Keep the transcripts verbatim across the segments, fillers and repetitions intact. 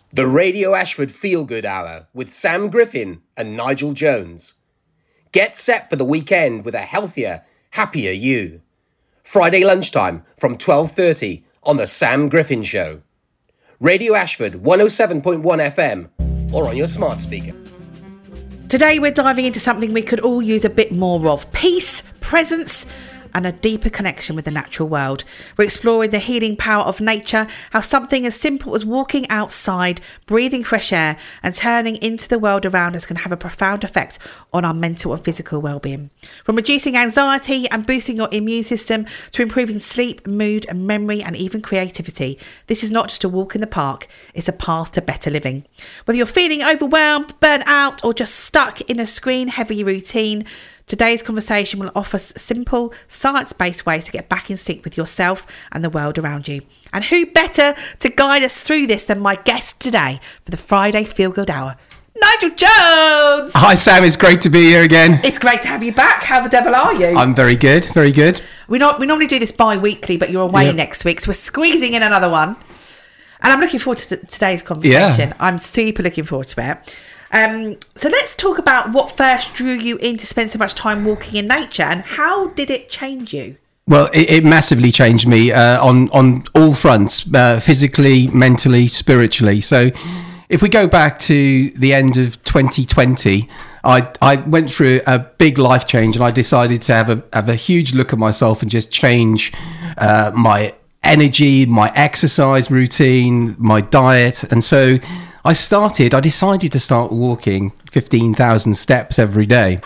The Radio Ashford Feel Good Hour with Sam Griffin and Nigel Jones. Get set for the weekend with a healthier, happier you. Friday lunchtime from twelve thirty on The Sam Griffin Show. Radio Ashford one oh seven point one F M or on your smart speaker. Today we're diving into something we could all use a bit more of: peace, presence, and a deeper connection with the natural world. We're exploring the healing power of nature, how something as simple as walking outside, breathing fresh air, and turning into the world around us can have a profound effect on our mental and physical well-being. From reducing anxiety and boosting your immune system to improving sleep, mood, and memory, and even creativity, this is not just a walk in the park, it's a path to better living. Whether you're feeling overwhelmed, burnt out, or just stuck in a screen-heavy routine, today's conversation will offer simple, science-based ways to get back in sync with yourself and the world around you. And who better to guide us through this than my guest today for the Friday Feel Good Hour, Nigel Jones! Hi Sam, it's great to be here again. It's great to have you back. How the devil are you? I'm very good, very good. We not we normally do this bi-weekly, but you're away yep. next week, so we're squeezing in another one. And I'm looking forward to t- today's conversation. Yeah. I'm super looking forward to it. Um, so let's talk about what first drew you in to spend so much time walking in nature, and how did it change you? Well, it, it massively changed me uh, on, on all fronts, uh, physically, mentally, spiritually. So if we go back to the end of twenty twenty, I, I went through a big life change, and I decided to have a, have a huge look at myself and just change uh, my energy, my exercise routine, my diet. And so I started, I decided to start walking fifteen thousand steps every day.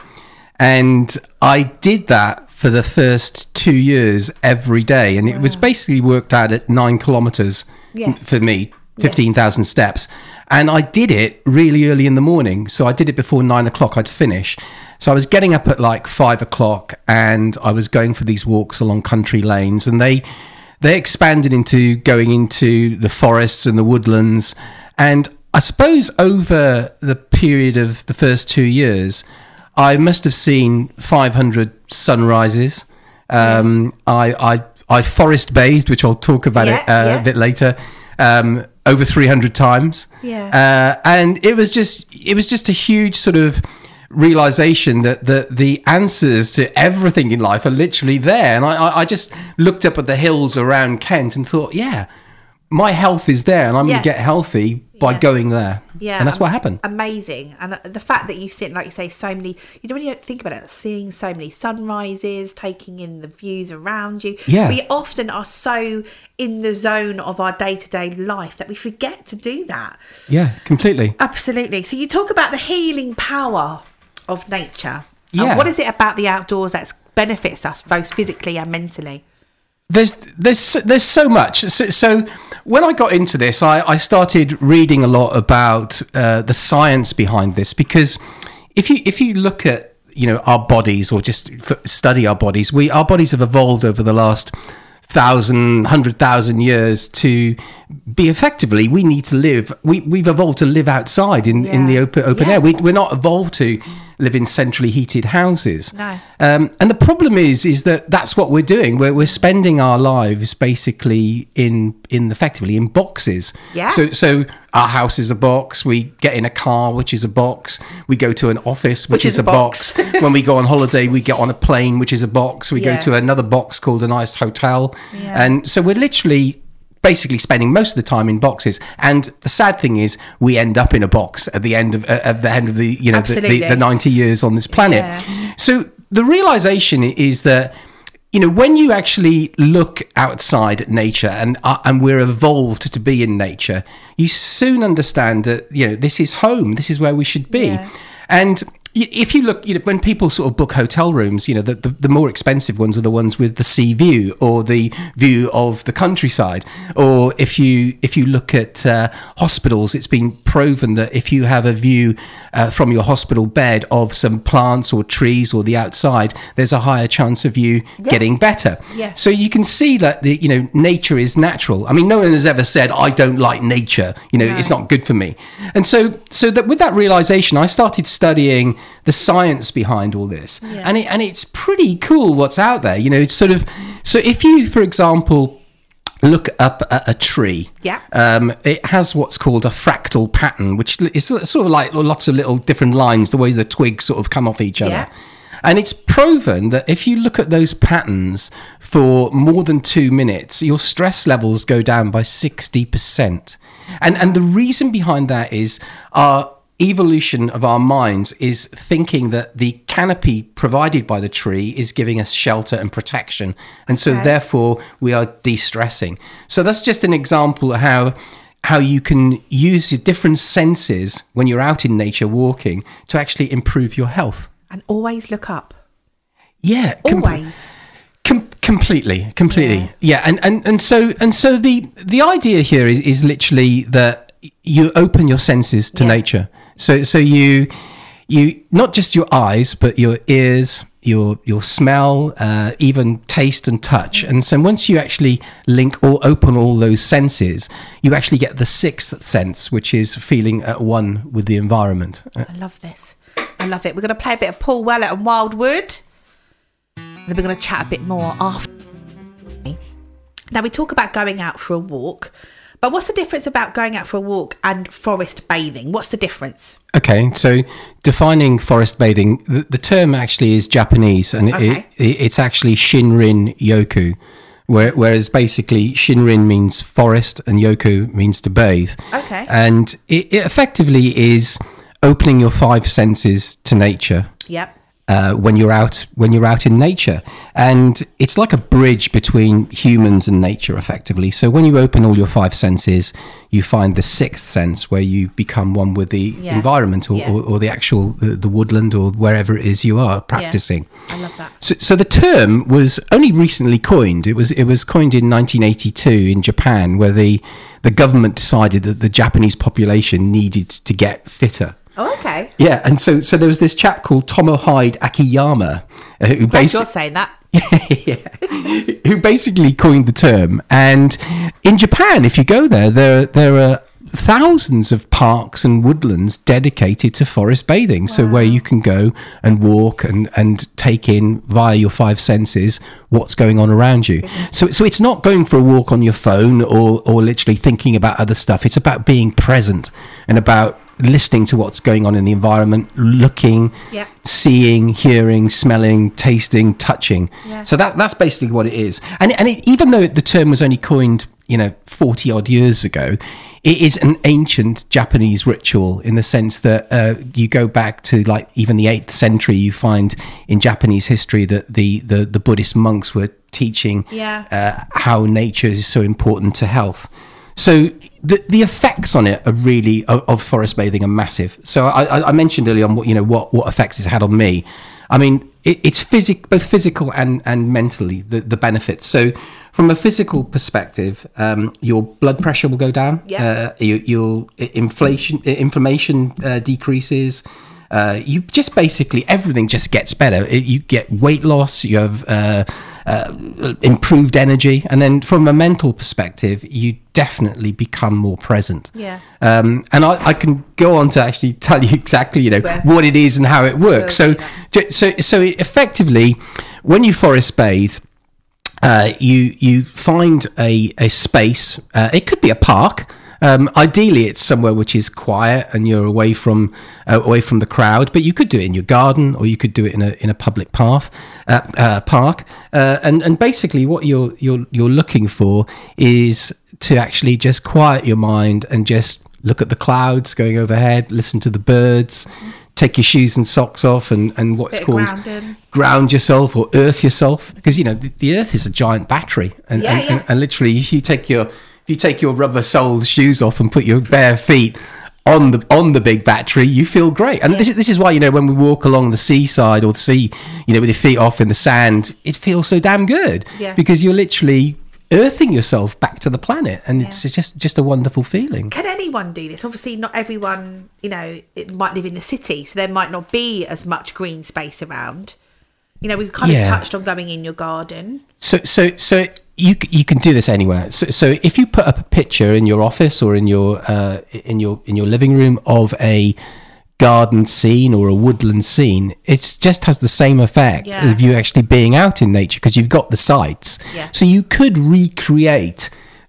And I did that for the first two years every day. And wow. It was basically worked out at nine kilometers yeah. for me, fifteen thousand yeah. steps. And I did it really early in the morning. So I did it before nine o'clock, I'd finish. So I was getting up at like five o'clock and I was going for these walks along country lanes. And they, they expanded into going into the forests and the woodlands. And I suppose over the period of the first two years, I must have seen five hundred sunrises. Um, I, I I forest bathed, which I'll talk about yeah, it uh, yeah. a bit later, um, over three hundred times. Yeah. Uh, and it was just it was just a huge sort of realization that the the answers to everything in life are literally there. And I I just looked up at the hills around Kent and thought, yeah, my health is there, and I'm yeah. going to get healthy by yeah. going there. Yeah, and that's what happened. Amazing. And the fact that you sit, like you say, so many, you don't really think about it, seeing so many sunrises, taking in the views around you. Yeah. We often are so in the zone of our day-to-day life that we forget to do that. Yeah, completely. Absolutely. So you talk about the healing power of nature. Yeah. And what is it about the outdoors that benefits us both physically and mentally? There's there's there's so much. So, so when I got into this, I, I started reading a lot about uh, the science behind this, because if you if you look at you know our bodies, or just study our bodies, we our bodies have evolved over the last thousand, hundred thousand years to be effectively. We need to live. We we've evolved to live outside in, yeah. in the open open yeah. air. We we're not evolved to live in centrally heated houses. No. Um, and the problem is, is that that's what we're doing. We're we're spending our lives basically in in effectively in boxes. Yeah. So so our house is a box. We get in a car, which is a box. We go to an office, which, which is, is a box. box. When we go on holiday, we get on a plane, which is a box. We yeah. go to another box called a nice hotel. Yeah. And so we're literally basically spending most of the time in boxes. And the sad thing is, we end up in a box at the end of uh, at the end of the you know the, the, the ninety years on this planet. Yeah. So the realization is that you know when you actually look outside at nature, and uh, and we're evolved to be in nature, you soon understand that you know this is home. This is where we should be. Yeah. And if you look, you know, when people sort of book hotel rooms, you know, the, the, the more expensive ones are the ones with the sea view or the view of the countryside. Or if you if you look at uh, hospitals, it's been proven that if you have a view uh, from your hospital bed of some plants or trees or the outside, there's a higher chance of you yeah. getting better. Yeah. So you can see that the you know nature is natural. I mean, no one has ever said I don't like nature. You know, no. It's not good for me. And so so that with that realization, I started studying the science behind all this, yeah. and it, and it's pretty cool what's out there. You know, it's sort of so if you, for example, look up at a tree, Yeah. um, it has what's called a fractal pattern, which is sort of like lots of little different lines, the way the twigs sort of come off each other. Yeah. And it's proven that if you look at those patterns for more than two minutes, your stress levels go down by sixty percent. And and the reason behind that is our evolution of our minds is thinking that the canopy provided by the tree is giving us shelter and protection. And so Okay. therefore we are de-stressing. So that's just an example of how how you can use your different senses when you're out in nature walking to actually improve your health. And always look up. Yeah, com- Always. com- completely, completely. Yeah, yeah and, and, and so and so the the idea here is, is literally that you open your senses to Yeah. nature. So so you you not just your eyes, but your ears, your your smell, uh, even taste and touch. And so once you actually link or open all those senses, you actually get the sixth sense, which is feeling at one with the environment. Uh, I love this. I love it. We're going to play a bit of Paul Weller and Wildwood. And then we're going to chat a bit more after. Now, we talk about going out for a walk. But what's the difference about going out for a walk and forest bathing? What's the difference? Okay, so defining forest bathing, the, the term actually is Japanese, and Okay. it, it, it's actually Shinrin Yoku, where, whereas basically Shinrin means forest and Yoku means to bathe. Okay. And it, it effectively is opening your five senses to nature. Yep. Uh, when you're out when you're out in nature, and it's like a bridge between humans and nature effectively. So when you open all your five senses, you find the sixth sense where you become one with the Yeah. environment or, Yeah. or, or the actual the, the woodland or wherever it is you are practicing. I love that. So, so the term was only recently coined. It was it was coined in nineteen eighty-two in Japan, where the the government decided that the Japanese population needed to get fitter. Oh, okay. Yeah, and so so there was this chap called Tomohide Akiyama, uh, who Glad you're basically saying that. yeah, who basically coined the term. And in Japan, if you go there, there there are thousands of parks and woodlands dedicated to forest bathing. So where you can go and walk and and take in via your five senses what's going on around you. So so it's not going for a walk on your phone or or literally thinking about other stuff. It's about being present and about listening to what's going on in the environment, looking, Yeah. seeing, hearing, smelling, tasting, touching. Yeah. So that that's basically what it is. And and it, even though the term was only coined, you know, forty odd years ago, it is an ancient Japanese ritual in the sense that uh, you go back to like even the eighth century. You find in Japanese history that the the, the Buddhist monks were teaching Yeah. uh, how nature is so important to health. So the the effects on it are really of, of forest bathing are massive. So I, I- I mentioned earlier on what you know what, what effects it's had on me. I mean, it, it's physic both physical and and mentally the, the benefits. So from a physical perspective, um, your blood pressure will go down. Yeah. Uh, you, you'll inflation inflammation uh, decreases. Uh, you just basically everything just gets better. It, you get weight loss. You have uh, uh, improved energy, and then from a mental perspective, you definitely become more present. Yeah. Um, and I, I can go on to actually tell you exactly, you know, Where- what it is and how it works. We'll So, do ju- so, so effectively, when you forest bathe, uh, you you find a a space. Uh, it could be a park. Um, ideally, it's somewhere which is quiet and you're away from uh, away from the crowd. But you could do it in your garden, or you could do it in a in a public path uh, uh, park. Uh, and and basically, what you're you're you're looking for is to actually just quiet your mind and just look at the clouds going overhead, listen to the birds, take your shoes and socks off, and and what's Bit of called grounding. ground yourself or earth yourself, because you know the, the earth is a giant battery, and, Yeah, and, yeah. and and literally if you take your if you take your rubber soled shoes off and put your bare feet on the on the big battery, you feel great. And this is this is why, you know, when we walk along the seaside or the sea, you know, with your feet off in the sand, it feels so damn good. Yeah. Because you're literally earthing yourself back to the planet, and it's just just a wonderful feeling. Can anyone do this? Obviously, not everyone, you know, it might live in the city, so there might not be as much green space around. You know, we've kind Yeah. of touched on going in your garden. So, so, so you c- you can do this anywhere. So, so if you put up a picture in your office or in your uh, in your in your living room of a garden scene or a woodland scene, it just has the same effect Yeah. of you actually being out in nature, because you've got the sights. Yeah. So you could recreate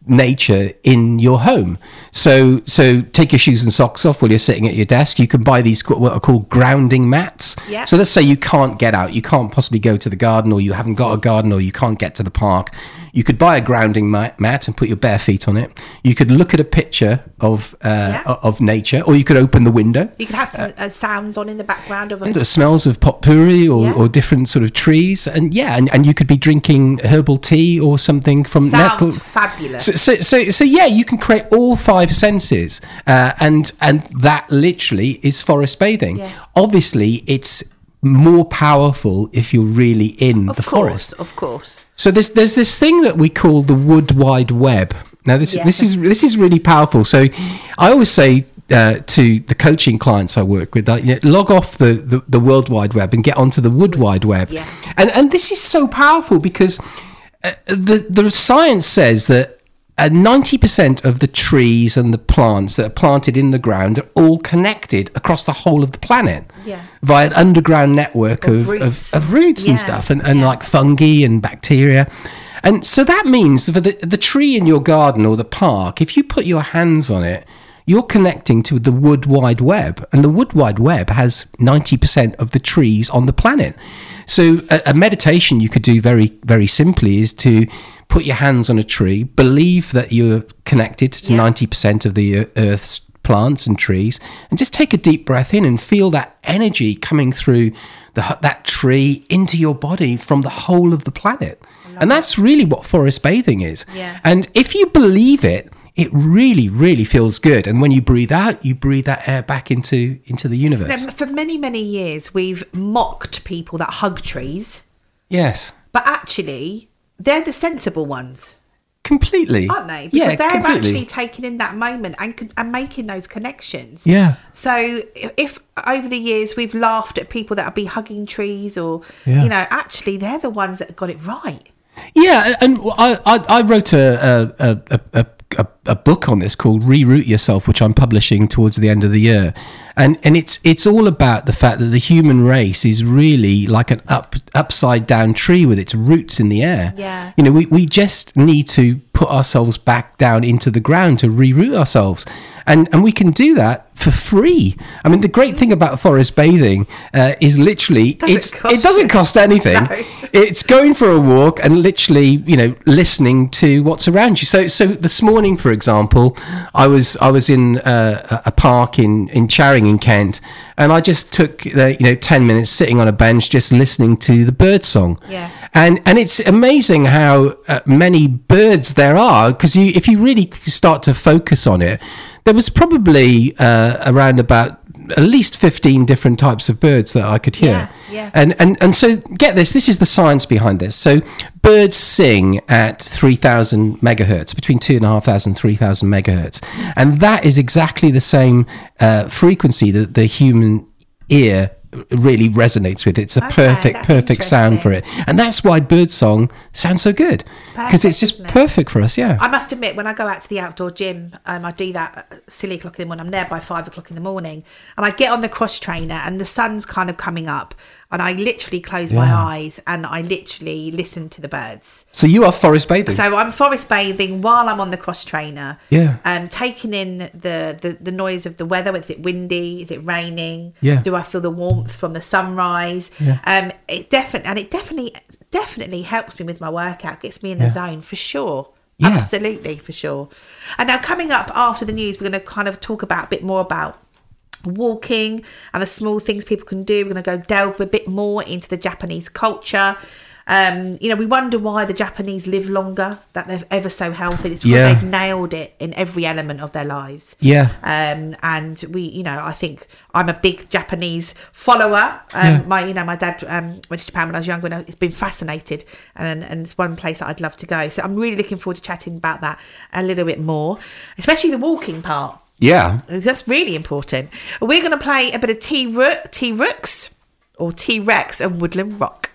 nature in your home. So so take your shoes and socks off while you're sitting at your desk. You can buy these co- what are called grounding mats. Yeah. So let's say you can't get out, you can't possibly go to the garden, or you haven't got a garden, or you can't get to the park. You could buy a grounding mat, mat and put your bare feet on it. You could look at a picture of uh, Yeah. of nature, or you could open the window. You could have some uh, sounds on in the background of a... The smells of potpourri or, Yeah. or different sort of trees, and yeah, and, and you could be drinking herbal tea or something from Sounds nettle. fabulous. So, so, so, so yeah, you can create all five senses, uh, and and that literally is forest bathing. Yeah. Obviously, it's more powerful if you're really in Of the course, forest. of course. So there's there's this thing that we call the wood wide web. Now this Yeah. this is this is really powerful. So I always say uh, to the coaching clients I work with, that, you know, log off the, the the World Wide Web and get onto the Wood Wide Web. Yeah. And and this is so powerful because uh, the the science says that uh, ninety percent of the trees and the plants that are planted in the ground are all connected across the whole of the planet Yeah. via an underground network Of of, of, roots. of roots and Yeah, stuff, and, and yeah. like fungi and bacteria. And so that means for the, the tree in your garden or the park, if you put your hands on it, you're connecting to the Wood Wide Web. And the Wood Wide Web has ninety percent of the trees on the planet. So a, a meditation you could do very, very simply is to put your hands on a tree, believe that you're connected to Yeah. ninety percent of the Earth's plants and trees, and just take a deep breath in and feel that energy coming through the, that tree into your body from the whole of the planet. And that's really what forest bathing is. Yeah. And if you believe it, it really, really feels good. And when you breathe out, you breathe that air back into into the universe. Now, for many, many years, we've mocked people that hug trees, Yes, but actually, they're the sensible ones, completely. aren't they? Because Yeah, they're completely. actually taking in that moment and con- and making those connections. Yeah. So if over the years we've laughed at people that be hugging trees, or Yeah. you know, actually they're the ones that got it right. Yeah, and I, I, I wrote a, a, a, a, a, a book on this called Reroute Yourself, which I'm publishing towards the end of the year. And and it's it's all about the fact that the human race is really like an up upside down tree with its roots in the air. Yeah. You know, we, we just need to put ourselves back down into the ground to reroute ourselves. And and we can do that for free. I mean, the great thing about forest bathing uh, is literally Doesn't it's cost it doesn't you- cost anything. No. It's going for a walk and literally, you know, listening to what's around you. So, so this morning, for example, I was I was in uh, a park in in Charing in Kent, and I just took uh, you know ten minutes sitting on a bench, just listening to the bird song. Yeah. And and it's amazing how uh, many birds there are, because you if you really start to focus on it, there was probably uh, around about at least fifteen different types of birds that I could hear. Yeah, yeah. And, and and so get this, this is the science behind this. So birds sing at three thousand megahertz, between two and a half thousand, three thousand megahertz. And that is exactly the same uh, frequency that the human ear really resonates with. It's a Okay, perfect, that's perfect sound for interesting. it. And that's why birdsong sounds so good. Because it's perfect, just isn't it? perfect for us, yeah. I must admit, when I go out to the outdoor gym, um, I do that at silly o'clock in the morning. I'm there by five o'clock in the morning, and I get on the cross trainer, and the sun's kind of coming up, and I literally close my Yeah. eyes and I literally listen to the birds. So you are forest bathing. So I'm forest bathing while I'm on the cross trainer. Yeah. Um, taking in the, the, the noise of the weather. Is it windy? Is it raining? Yeah. Do I feel the warmth from the sunrise? Yeah. Um, it definitely and it definitely definitely helps me with my workout. Gets me in the Yeah. zone for sure. Yeah. Absolutely, for sure. And now coming up after the news, we're going to kind of talk about a bit more about walking and the small things people can do. We're going to go delve a bit more into the Japanese culture. Um, you know, we wonder why the Japanese live longer, that they're ever so healthy. It's because Yeah. they've nailed it in every element of their lives. Yeah. Um, and we, you know, I think I'm a big Japanese follower. Um, Yeah. My, you know, my dad um, went to Japan when I was younger, and it's been fascinated, and and it's one place that I'd love to go. So I'm really looking forward to chatting about that a little bit more, especially the walking part. Yeah. That's really important. We're going to play a bit of T T-Rex or T-Rex and Woodland Rock.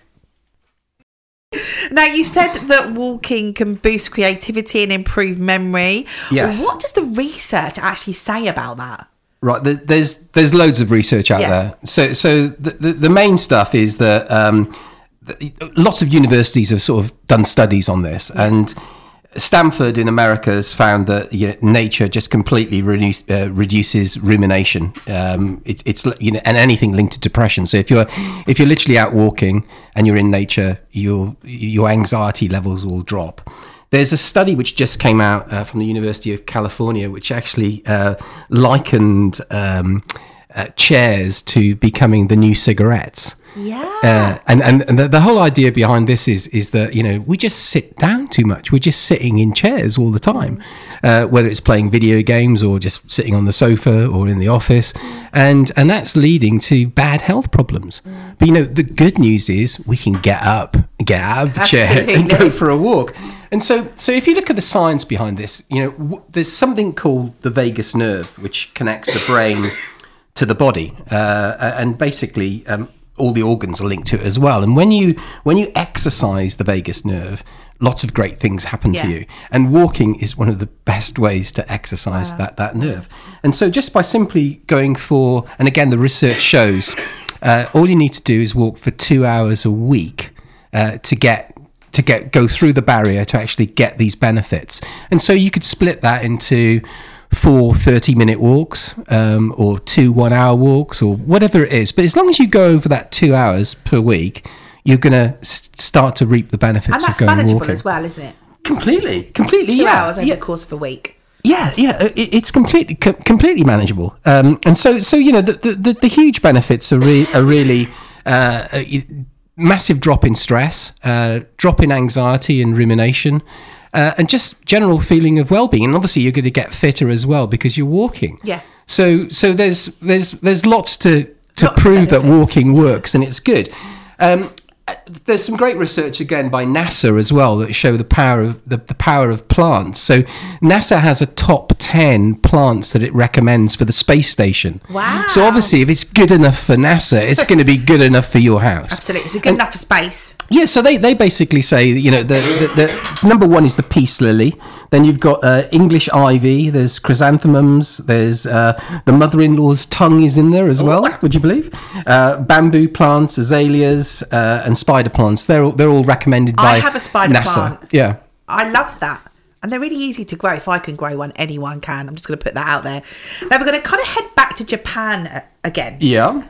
Now, you said that walking can boost creativity and improve memory. Yes. What does the research actually say about that? Right, there- there's there's loads of research out Yeah. there. So so the, the the main stuff is that um, the, lots of universities have sort of done studies on this, and Stanford in America has found that you know, nature just completely reduce, uh, reduces rumination. Um, it, it's you know, and anything linked to depression. So if you're if you're literally out walking and you're in nature, your your anxiety levels will drop. There's a study which just came out uh, from the University of California, which actually uh, likened um, uh, chairs to becoming the new cigarettes. Yeah. Uh, and and, and the, the whole idea behind this is is that, you know, we just sit down too much. We're just sitting in chairs all the time, uh, whether it's playing video games or just sitting on the sofa or in the office. And and that's leading to bad health problems. Mm. But, you know, the good news is we can get up, get out of the chair and go for a walk. And so, so if you look at the science behind this, you know, w- there's something called the vagus nerve, which connects the brain to the body. Uh, and basically... Um, all the organs are linked to it as well. And when you when you exercise the vagus nerve, lots of great things happen yeah. to you. And walking is one of the best ways to exercise wow. that, that nerve. And so just by simply going for, and again, the research shows, uh, all you need to do is walk for two hours a week uh, to get to get go through the barrier to actually get these benefits. And so you could split that into four thirty-minute walks um, or two one-hour walks or whatever it is. But as long as you go over that two hours per week, you're going to s- start to reap the benefits and of going walking. And that's manageable as well, isn't it? Completely, completely, two yeah. hours over yeah. the course of a week. Yeah, yeah, it, it's completely, co- completely manageable. Um, and so, so you know, the the, the, the huge benefits are, re- are really uh, a massive drop in stress, uh, drop in anxiety and rumination. Uh, and just general feeling of well-being, and obviously you're going to get fitter as well because you're walking. Yeah. So, so there's there's there's lots to to lots prove that walking works, and it's good. Um, there's some great research again by NASA as well that show the power of the, the power of plants. So NASA has a top ten plants that it recommends for the space station. Wow. So obviously, if it's good enough for NASA, it's going to be good enough for your house. Absolutely, it's good and, enough for space. Yeah, so they, they basically say, you know, the, the, the number one is the peace lily. Then you've got uh, English ivy. There's chrysanthemums. There's uh, the mother-in-law's tongue is in there as well. Oh. Would you believe? Uh, bamboo plants, azaleas, uh, and spider plants. They're all, they're all recommended by I have a spider NASA. plant. Yeah, I love that. And they're really easy to grow. If I can grow one, anyone can. I'm just going to put that out there. Now we're going to kind of head back to Japan again. Yeah.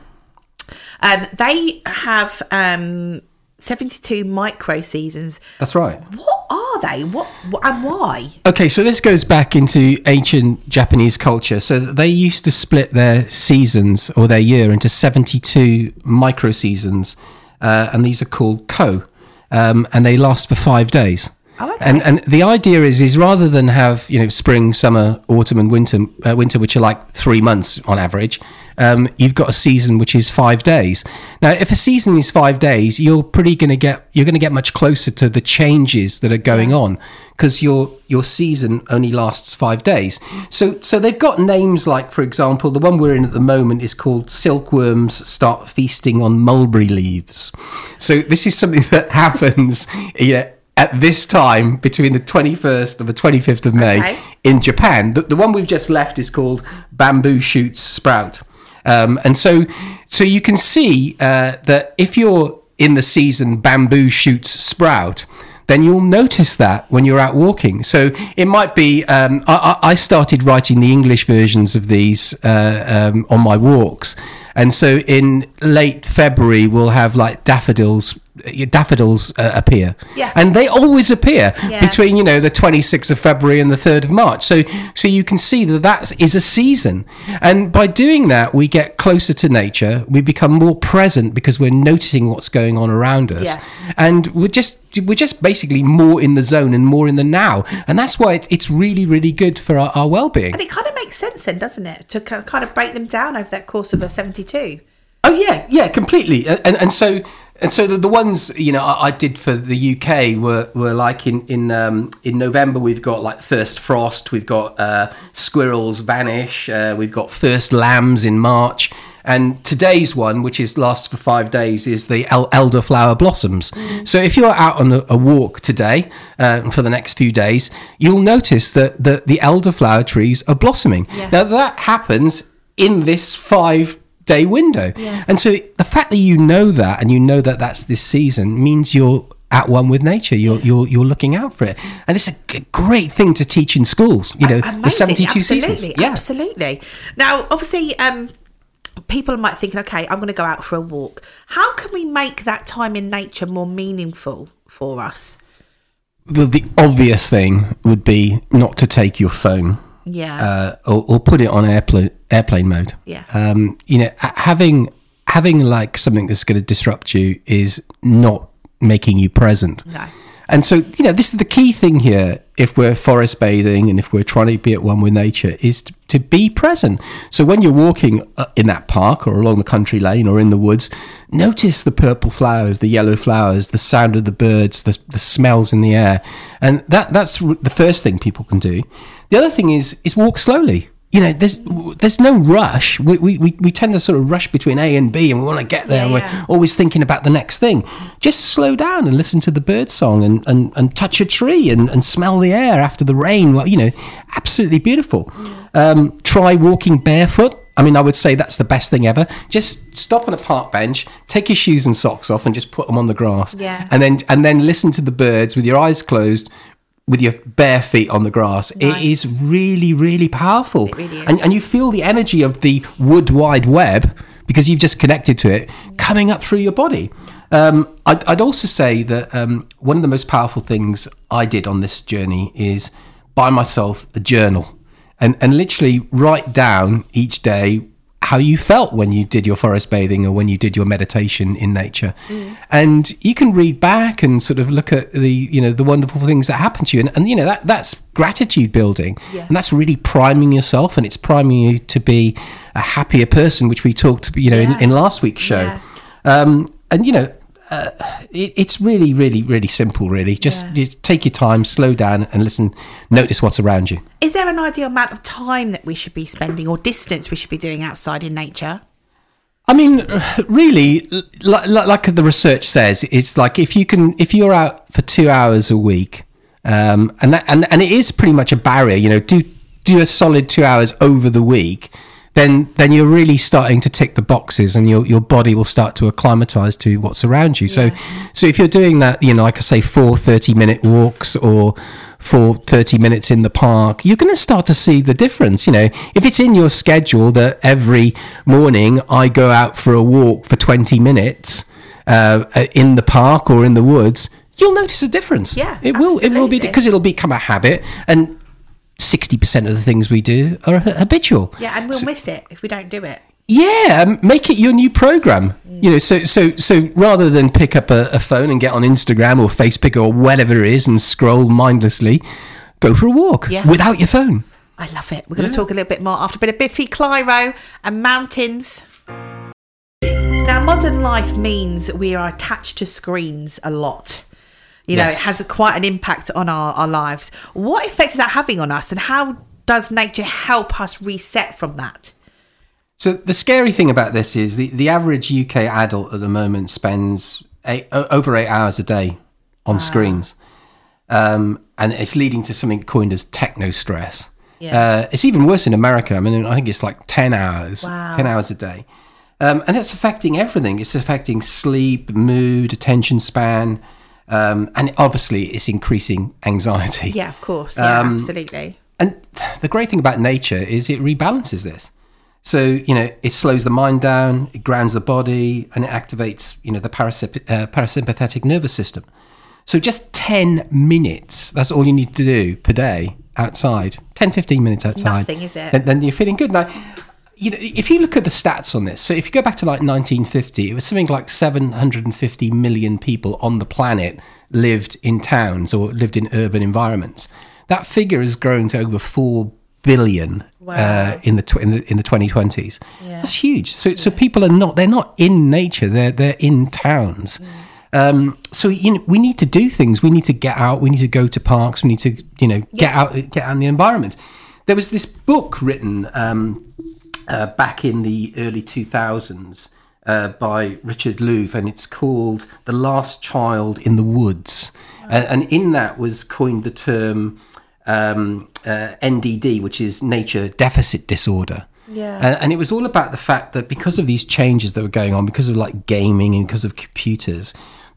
Um, they have um, seventy-two micro seasons. That's right. What are they? What and why? Okay, so this goes back into ancient Japanese culture. So they used to split their seasons or their year into seventy-two micro seasons, uh, and these are called ko, um, and they last for five days. Oh, okay. And and the idea is is rather than have, you know, spring, summer, autumn, and winter, uh, winter, which are like three months on average, um, you've got a season which is five days. Now, if a season is five days, you're pretty going to get you're going to get much closer to the changes that are going on because your your season only lasts five days. So so they've got names like, for example, the one we're in at the moment is called Silkworms Start Feasting on Mulberry Leaves. So this is something that happens, you know, at this time between the twenty-first and the twenty-fifth of May okay. in Japan. The, the one we've just left is called Bamboo Shoots Sprout. Um, and so so you can see uh, that if you're in the season Bamboo Shoots Sprout, then you'll notice that when you're out walking. So it might be, um, I, I started writing the English versions of these uh, um, on my walks. And so in late February, we'll have like daffodils daffodils uh, appear, yeah. and they always appear yeah. between, you know, the twenty-sixth of February and the third of March. So, so you can see that that is a season, and by doing that, we get closer to nature. We become more present because we're noticing what's going on around us, yeah. and we're just we're just basically more in the zone and more in the now, and that's why it, it's really really good for our, our well-being. And it kind of makes sense then, doesn't it, to kind of break them down over that course of a seventy-two? Oh yeah, yeah, completely, and and so. And so the, the ones, you know, I, I did for the U K were, were like in in um, in November we've got like First Frost, we've got uh, Squirrels Vanish, uh, we've got First Lambs in March, and today's one, which is lasts for five days, is the El- Elderflower Blossoms. Mm. So if you're out on a, a walk today uh, for the next few days, you'll notice that the, the elderflower trees are blossoming. Yeah. Now that happens in this five day window, yeah. and so the fact that you know that and you know that that's this season means you're at one with nature. You're yeah. you're you're looking out for it, and it's a g- great thing to teach in schools. You know, Amazing. the seventy-two absolutely, seasons. Yeah, absolutely. Now, obviously, um, people might think, okay, I'm going to go out for a walk. How can we make that time in nature more meaningful for us? The the obvious thing would be not to take your phone. Yeah. Uh, or, or put it on airplane airplane mode. Yeah. Um, you know, having having like something that's going to disrupt you is not making you present. No. And so, you know, this is the key thing here. If we're forest bathing and if we're trying to be at one with nature, is to, to be present. So when you're walking in that park or along the country lane or in the woods, notice the purple flowers, the yellow flowers, the sound of the birds, the, the smells in the air. And that that's the first thing people can do. The other thing is is walk slowly. You know, there's there's no rush. We, we we tend to sort of rush between A and B, and we want to get there, yeah, and we're yeah. always thinking about the next thing. Just slow down and listen to the bird song, and, and, and touch a tree, and, and smell the air after the rain. Well, you know, absolutely beautiful. Um, try walking barefoot. I mean, I would say that's the best thing ever. Just stop on a park bench, take your shoes and socks off, and just put them on the grass. Yeah. And then and then listen to the birds with your eyes closed, with your bare feet on the grass. Nice. It is really, really powerful. It really is. And, and you feel the energy of the wood wide web, because you've just connected to it, coming up through your body. Um, I'd, I'd also say that um, one of the most powerful things I did on this journey is buy myself a journal and, and literally write down each day how you felt when you did your forest bathing or when you did your meditation in nature. Mm. And you can read back and sort of look at the, you know, the wonderful things that happen to you. And, and you know, that that's gratitude building. Yeah. And that's really priming yourself, and it's priming you to be a happier person, which we talked, you know, yeah. in, in last week's show. Yeah. Um, and, you know, uh, it, it's really, really, really simple, really. Just, yeah. just take your time, slow down and listen, notice what's around you. Is there an ideal amount of time that we should be spending or distance we should be doing outside in nature? I mean, really, like, like the research says, it's like if you can, if you're out for two hours a week, um, and that, and and it is pretty much a barrier, you know, do do a solid two hours over the week, then then you're really starting to tick the boxes, and your your body will start to acclimatize to what's around you. Yeah. So so if you're doing that, you know, like I say, four thirty minute walks or for thirty minutes in the park, you're going to start to see the difference. You know, if it's in your schedule that every morning I go out for a walk for twenty minutes uh, in the park or in the woods, you'll notice a difference. Yeah, it will. Absolutely. It will be, because it'll become a habit, and sixty percent of the things we do are habitual. Yeah, and we'll so, miss it if we don't do it. Yeah, um, make it your new program. Mm. You know, so so so rather than pick up a, a phone and get on Instagram or Facebook or whatever it is and scroll mindlessly, go for a walk yeah. without your phone. I love it. We're going yeah. to talk a little bit more after a bit of Biffy Clyro and mountains. Now, modern life means we are attached to screens a lot. You know, yes. it has a, quite an impact on our, our lives. What effect is that having on us, and how does nature help us reset from that? So the scary thing about this is the, the average U K adult at the moment spends eight, over eight hours a day on wow. screens. Um, and it's leading to something coined as techno stress. Yeah. Uh, it's even worse in America. I mean, I think it's like ten hours, wow. ten hours a day. Um, and it's affecting everything. It's affecting sleep, mood, attention span. Um, and obviously it's increasing anxiety. Yeah, of course. Yeah, um, absolutely. And the great thing about nature is it rebalances this. So, you know, it slows the mind down, it grounds the body, and it activates, you know, the parasymp- uh, parasympathetic nervous system. So just ten minutes, that's all you need to do per day outside. ten, fifteen minutes outside. Nothing, is it? Then, then you're feeling good. Now, you know, if you look at the stats on this, so if you go back to like nineteen fifty, it was something like seven hundred fifty million people on the planet lived in towns or lived in urban environments. That figure has grown to over four billion wow. uh, in the tw- in the in the twenty twenties. Yeah. That's huge. So yeah. so people are not they're not in nature. They're they're in towns. Mm. Um, so you know, we need to do things. We need to get out. We need to go to parks. We need to you know get yeah. out get out in the environment. There was this book written um, uh, back in the early two thousands uh, by Richard Louv, and it's called The Last Child in the Woods. Oh. Uh, and in that was coined the term um, uh, N D D, which is nature deficit disorder. Yeah. Uh, and it was all about the fact that because of these changes that were going on, because of like gaming and because of computers,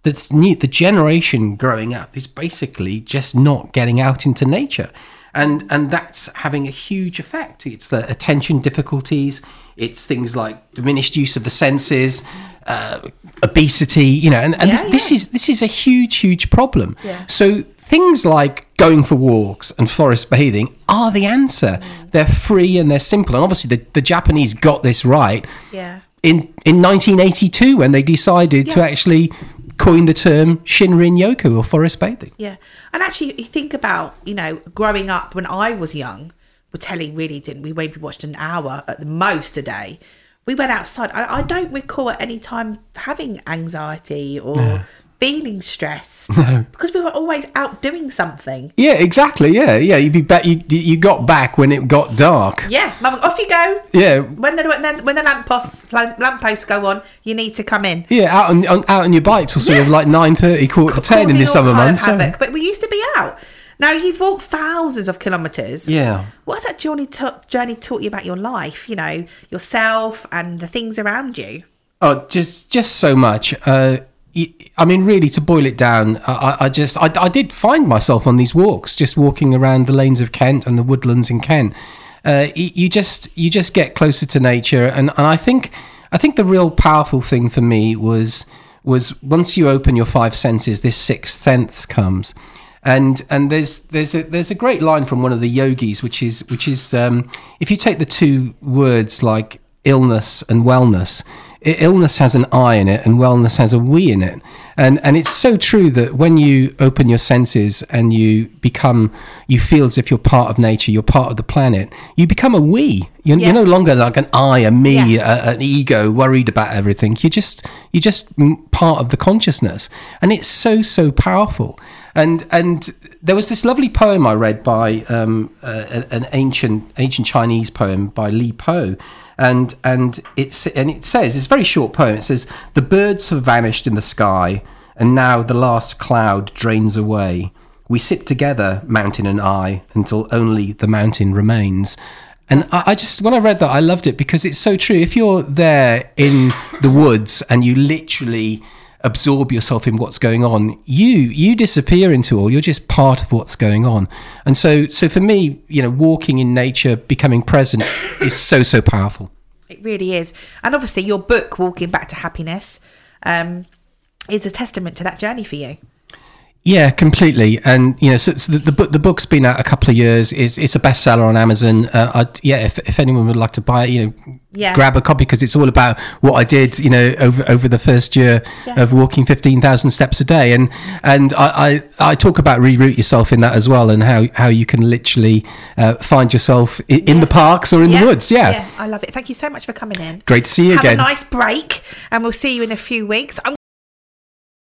that's new, the generation growing up is basically just not getting out into nature. And and that's having a huge effect. It's the attention difficulties. It's things like diminished use of the senses, uh, obesity. You know, and, and Yeah, this, this yeah. is this is a huge, huge problem. Yeah. So things like going for walks and forest bathing are the answer. Mm. They're free and they're simple. And obviously, the, the Japanese got this right Yeah. in in nineteen eighty-two when they decided to Yeah. actually coin the term Shinrin Yoku, or forest bathing. Yeah. And actually, you think about, you know, growing up when I was young, the telly really didn't, we maybe watched an hour at the most a day. We went outside. I, I don't recall at any time having anxiety or No. feeling stressed No. because we were always out doing something. Yeah, exactly. Yeah, yeah. You'd be back. You you got back when it got dark. Yeah, mum, off you go. Yeah, When the when the, when the lampposts lamp, lampposts go on, you need to come in. yeah. Out on, on out on your bike till sort Yeah. of like nine thirty, quarter to ten in Causing the all summer kind of months. so- havoc. But we used to be out. Now you've walked thousands of kilometres. Yeah. What has that journey ta- journey taught you about your life? You know, yourself and the things around you. Oh, just just so much. Uh, y- I mean, really, to boil it down, I, I- I just I, I did find myself on these walks, just walking around the lanes of Kent and the woodlands in Kent. Uh, y- you just you just get closer to nature, and, and I think I think the real powerful thing for me was was once you open your five senses, this sixth sense comes. And and there's there's a there's a great line from one of the yogis, which is which is um, if you take the two words like illness and wellness, i- illness has an I in it and wellness has a we in it, and and it's so true that when you open your senses and you become, you feel as if you're part of nature, you're part of the planet, you become a we. You're, Yeah. you're no longer like an I, a me, Yeah. a, an ego, worried about everything. You just you're just mm, part of the consciousness, and it's so so powerful. And and there was this lovely poem I read by um, uh, an ancient ancient Chinese poem by Li Po, and and it's and it says, it's a very short poem. It says, "The birds have vanished in the sky, and now the last cloud drains away. We sit together, mountain and I, until only the mountain remains." And I, I just, when I read that, I loved it because it's so true. If you're there in the woods and you literally absorb yourself in what's going on, you you disappear into all. You're just part of what's going on. And so, so for me, you know, walking in nature, becoming present, is so so powerful. It really is. And obviously, your book, Walking Back to Happiness, um, is a testament to that journey for you. Yeah, completely. And you know, so, so the, the book the book's been out a couple of years. It's it's a bestseller on Amazon. Uh, I'd, yeah, if if anyone would like to buy it, you know, Yeah. grab a copy, because it's all about what I did, you know, over over the first year Yeah. of walking fifteen thousand steps a day. And and I, I I talk about reroute yourself in that as well, and how how you can literally uh, find yourself in, in the parks or in the woods. Yeah. Yeah, I love it. Thank you so much for coming in. Great to see you Have again. a nice break, and we'll see you in a few weeks. I'm